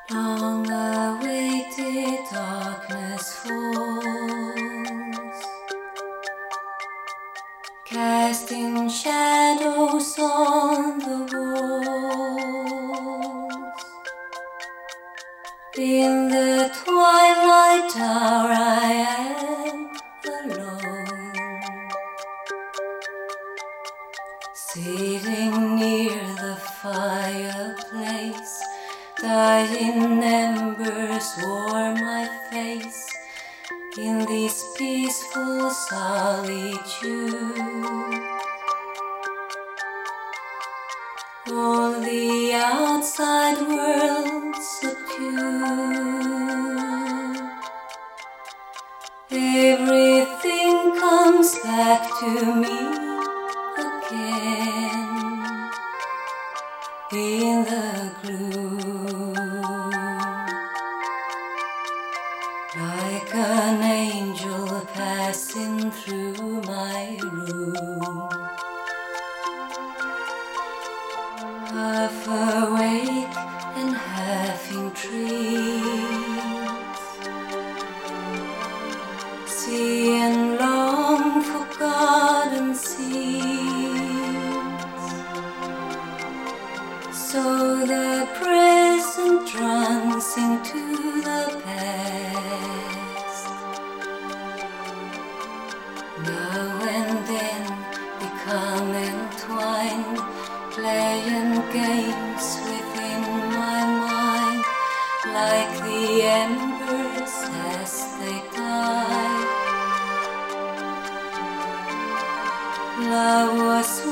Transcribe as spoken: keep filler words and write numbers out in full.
Long-awaited darkness falls, casting shadows on the walls. In the twilight hour I am alone, sitting near the fireplace. Dying embers warm my face in this peaceful solitude. All the outside world subdued. Everything comes back to me again in the gloom, like an angel passing through my room, half awake and half in dreams, seeing long forgotten scenes. So the present runs into the past. Now and then become entwined, playing games within my mind, like the embers as they die. Love was